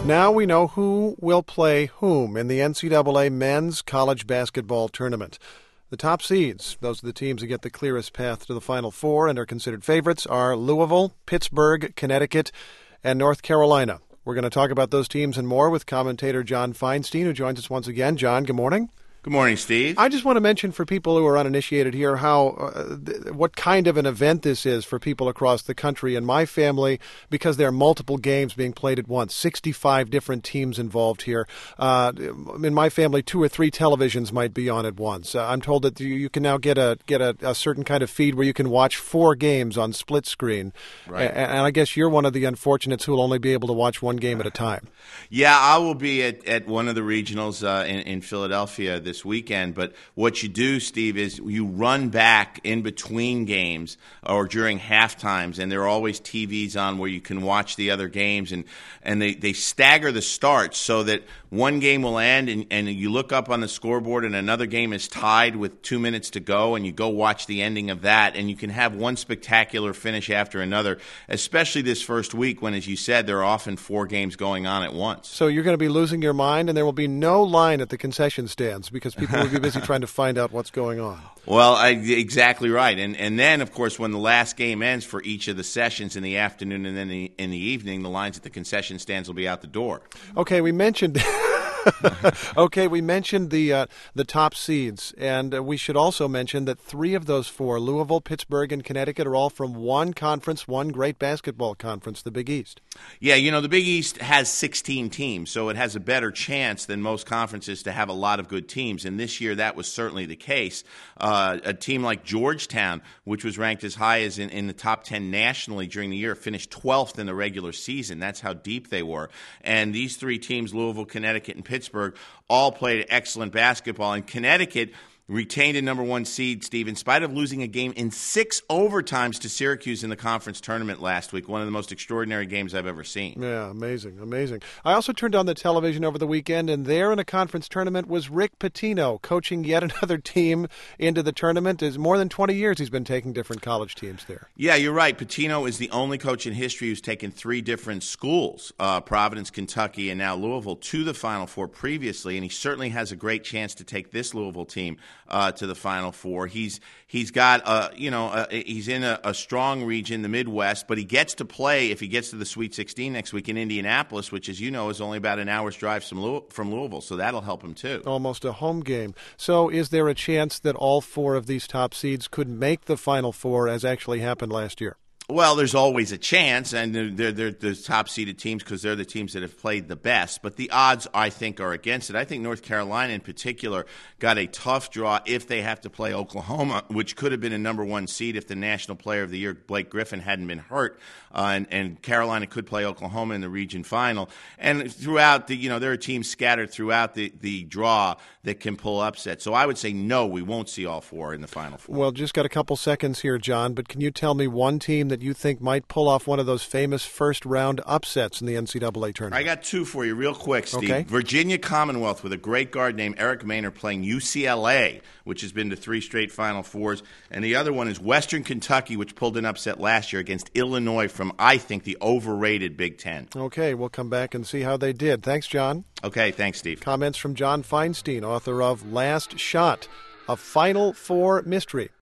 Now we know who will play whom in the NCAA men's college basketball tournament. The top seeds, those are the teams that get the clearest path to the Final Four and are considered favorites, are Louisville, Pittsburgh, Connecticut, and North Carolina. We're going to talk about those teams and more with commentator John Feinstein, who joins us once again. John, good morning. Good morning, Steve. I just want to mention for people who are uninitiated here what kind of an event this is for people across the country. In my family, because there are multiple games being played at once, 65 different teams involved here. In my family, 2 or 3 televisions might be on at once. I'm told that you can now get a certain kind of feed where you can watch 4 games on split screen. Right. And I guess you're one of the unfortunates who will only be able to watch one game at a time. Yeah, I will be at one of the regionals in Philadelphia this weekend. But what you do, Steve, is you run back in between games or during half times, and there are always TVs on where you can watch the other games, and they stagger the starts so that one game will end and you look up on the scoreboard and another game is tied with 2 minutes to go, and you go watch the ending of that, and you can have one spectacular finish after another, especially this first week when, as you said, there are often 4 games going on at once. So you're going to be losing your mind, and there will be no line at the concession stands because people will be busy trying to find out what's going on. Well, exactly right. And then, of course, when the last game ends for each of the sessions in the afternoon and then in the evening, the lines at the concession stands will be out the door. Okay, we mentioned the top seeds, and we should also mention that 3 of those 4, Louisville, Pittsburgh, and Connecticut, are all from one conference, one great basketball conference, the Big East. Yeah, the Big East has 16 teams, so it has a better chance than most conferences to have a lot of good teams, and this year that was certainly the case. A team like Georgetown, which was ranked as high as in the top 10 nationally during the year, finished 12th in the regular season. That's how deep they were. And these 3 teams, Louisville, Connecticut, and Pittsburgh, all played excellent basketball. And Connecticut retained a number 1 seed, Steve, in spite of losing a game in 6 overtimes to Syracuse in the conference tournament last week. One of the most extraordinary games I've ever seen. Yeah, amazing. I also turned on the television over the weekend, and there in a conference tournament was Rick Pitino coaching yet another team into the tournament. It's more than 20 years he's been taking different college teams there. Yeah, you're right. Pitino is the only coach in history who's taken 3 different schools, Providence, Kentucky, and now Louisville, to the Final Four previously, and he certainly has a great chance to take this Louisville team to the Final Four. He's got he's in a strong region, the Midwest, but he gets to play if he gets to the Sweet 16 next week in Indianapolis, which, as you know, is only about an hour's drive from Louisville, so that'll help him too. Almost a home game. So is there a chance that all 4 of these top seeds could make the Final Four, as actually happened last year? Well, there's always a chance, and they're the top-seeded teams because they're the teams that have played the best. But the odds, I think, are against it. I think North Carolina, in particular, got a tough draw if they have to play Oklahoma, which could have been a number 1 seed if the National Player of the Year, Blake Griffin, hadn't been hurt. And Carolina could play Oklahoma in the region final. And throughout there are teams scattered throughout the draw that can pull upsets. So I would say no, we won't see all 4 in the Final Four. Well, just got a couple seconds here, John, but can you tell me one team that you think might pull off one of those famous first-round upsets in the NCAA tournament? I got 2 for you real quick, Steve. Okay. Virginia Commonwealth with a great guard named Eric Maynor playing UCLA, which has been to 3 straight Final Fours. And the other one is Western Kentucky, which pulled an upset last year against Illinois from, I think, the overrated Big Ten. Okay, we'll come back and see how they did. Thanks, John. Okay, thanks, Steve. Comments from John Feinstein, author of Last Shot, a Final Four mystery.